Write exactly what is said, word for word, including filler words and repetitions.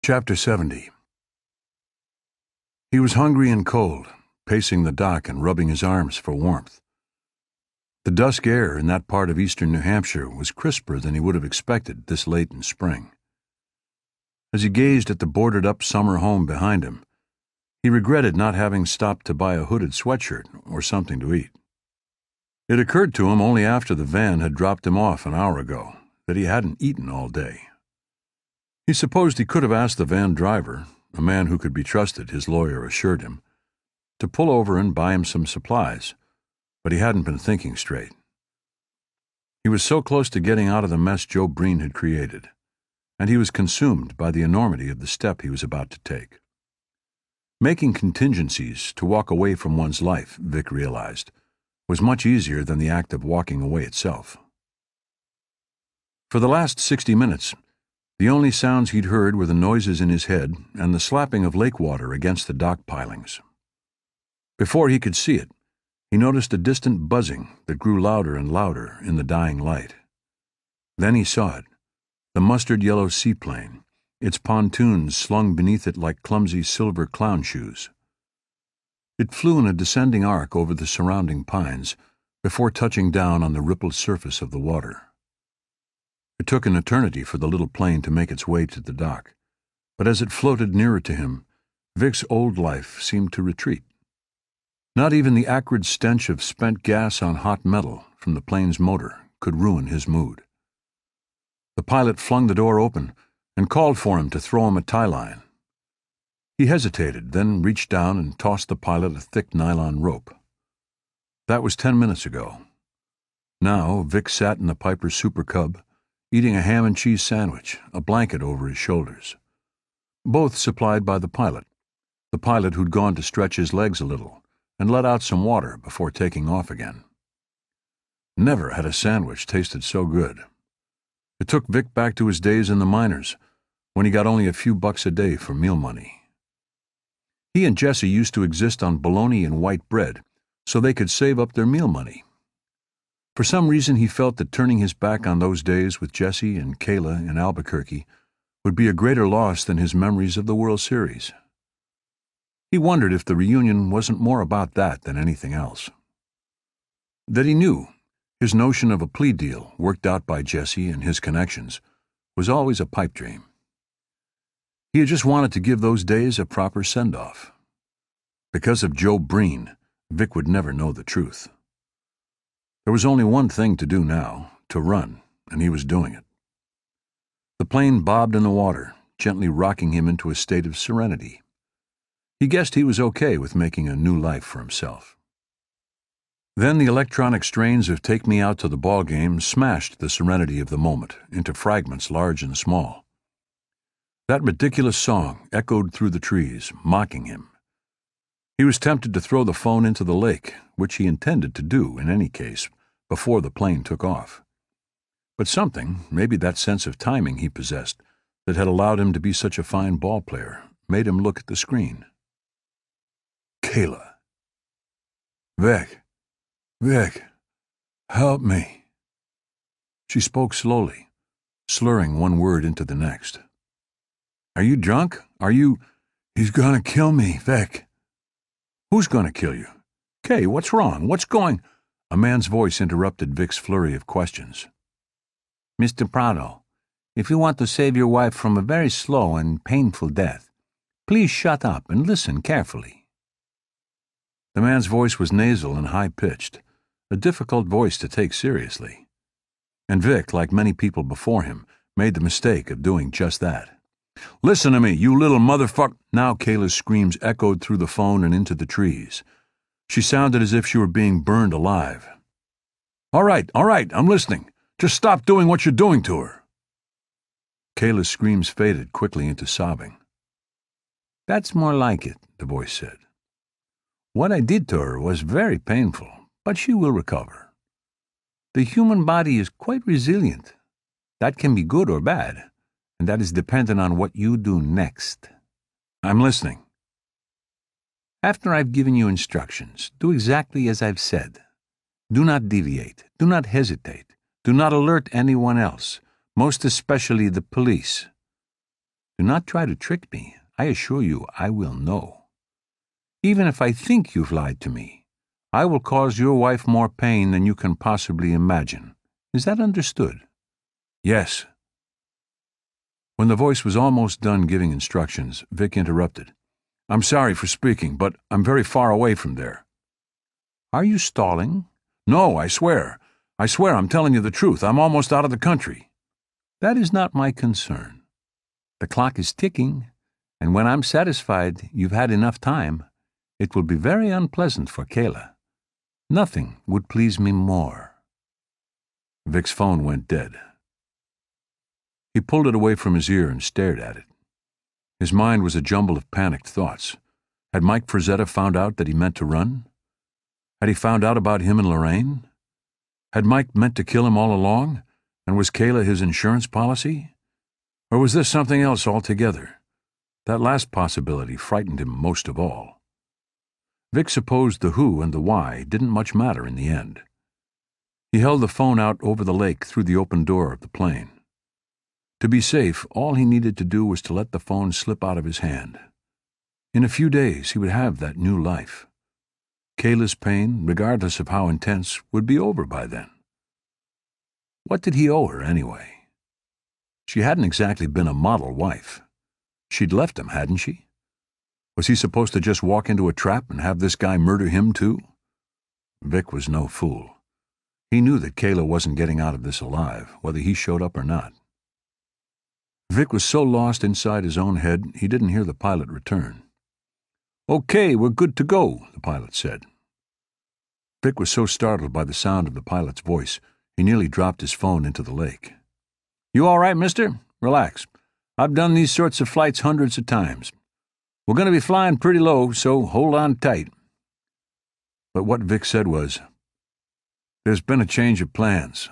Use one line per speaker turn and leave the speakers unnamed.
Chapter seventy. He was hungry and cold, pacing the dock and rubbing his arms for warmth. The dusk air in that part of eastern New Hampshire was crisper than he would have expected this late in spring. As he gazed at the boarded-up summer home behind him, he regretted not having stopped to buy a hooded sweatshirt or something to eat. It occurred to him only after the van had dropped him off an hour ago that he hadn't eaten all day. He supposed he could have asked the van driver, a man who could be trusted, his lawyer assured him, to pull over and buy him some supplies, but he hadn't been thinking straight. He was so close to getting out of the mess Joe Breen had created, and he was consumed by the enormity of the step he was about to take. Making contingencies to walk away from one's life, Vic realized, was much easier than the act of walking away itself. For the last sixty minutes, the only sounds he'd heard were the noises in his head and the slapping of lake water against the dock pilings. Before he could see it, he noticed a distant buzzing that grew louder and louder in the dying light. Then he saw it, the mustard-yellow seaplane, its pontoons slung beneath it like clumsy silver clown shoes. It flew in a descending arc over the surrounding pines before touching down on the rippled surface of the water. It took an eternity for the little plane to make its way to the dock, but as it floated nearer to him, Vic's old life seemed to retreat. Not even the acrid stench of spent gas on hot metal from the plane's motor could ruin his mood. The pilot flung the door open and called for him to throw him a tie line. He hesitated, then reached down and tossed the pilot a thick nylon rope. That was ten minutes ago. Now Vic sat in the Piper Super Cub, eating a ham and cheese sandwich, a blanket over his shoulders. Both supplied by the pilot, the pilot who'd gone to stretch his legs a little and let out some water before taking off again. Never had a sandwich tasted so good. It took Vic back to his days in the miners, when he got only a few bucks a day for meal money. He and Jessie used to exist on bologna and white bread so they could save up their meal money. For some reason he felt that turning his back on those days with Jessie and Kayla in Albuquerque would be a greater loss than his memories of the World Series. He wondered if the reunion wasn't more about that than anything else. That he knew his notion of a plea deal worked out by Jessie and his connections was always a pipe dream. He had just wanted to give those days a proper send-off. Because of Joe Breen, Vic would never know the truth. There was only one thing to do now, to run, and he was doing it. The plane bobbed in the water, gently rocking him into a state of serenity. He guessed he was okay with making a new life for himself. Then the electronic strains of Take Me Out to the Ball Game smashed the serenity of the moment into fragments large and small. That ridiculous song echoed through the trees, mocking him. He was tempted to throw the phone into the lake, which he intended to do in any case, before the plane took off. But something, maybe that sense of timing he possessed, that had allowed him to be such a fine ball player, made him look at the screen. Kayla. Vic. Vic. Help me. She spoke slowly, slurring one word into the next. Are you drunk? Are you... He's gonna kill me, Vic. Who's going to kill you? Kay, what's wrong? What's going... A man's voice interrupted Vic's flurry of questions.
Mister Prado, if you want to save your wife from a very slow and painful death, please shut up and listen carefully.
The man's voice was nasal and high-pitched, a difficult voice to take seriously. And Vic, like many people before him, made the mistake of doing just that. Listen to me, you little motherfuck... Now Kayla's screams echoed through the phone and into the trees. She sounded as if she were being burned alive. All right, all right, I'm listening. Just stop doing what you're doing to her. Kayla's screams faded quickly into sobbing.
That's more like it, the voice said. What I did to her was very painful, but she will recover. The human body is quite resilient. That can be good or bad, and that is dependent on what you do next.
I'm listening.
After I've given you instructions, do exactly as I've said. Do not deviate. Do not hesitate. Do not alert anyone else, most especially the police. Do not try to trick me. I assure you I will know. Even if I think you've lied to me, I will cause your wife more pain than you can possibly imagine. Is that understood?"
"Yes."
When the voice was almost done giving instructions, Vic interrupted.
"I'm sorry for speaking, but I'm very far away from there."
"Are you stalling?"
"No, I swear. I swear I'm telling you the truth. I'm almost out of the country."
"That is not my concern. The clock is ticking, and when I'm satisfied you've had enough time, it will be very unpleasant for Kayla. Nothing would please me more."
Vic's phone went dead. He pulled it away from his ear and stared at it. His mind was a jumble of panicked thoughts. Had Mike Frazetta found out that he meant to run? Had he found out about him and Lorraine? Had Mike meant to kill him all along, and was Kayla his insurance policy? Or was this something else altogether? That last possibility frightened him most of all. Vic supposed the who and the why didn't much matter in the end. He held the phone out over the lake through the open door of the plane. To be safe, all he needed to do was to let the phone slip out of his hand. In a few days, he would have that new life. Kayla's pain, regardless of how intense, would be over by then. What did he owe her, anyway? She hadn't exactly been a model wife. She'd left him, hadn't she? Was he supposed to just walk into a trap and have this guy murder him, too? Vic was no fool. He knew that Kayla wasn't getting out of this alive, whether he showed up or not. Vic was so lost inside his own head, he didn't hear the pilot return. "Okay, we're good to go," the pilot said. Vic was so startled by the sound of the pilot's voice, he nearly dropped his phone into the lake. "You all right, mister? Relax. I've done these sorts of flights hundreds of times. We're going to be flying pretty low, so hold on tight." But what Vic said was, "There's been a change of plans.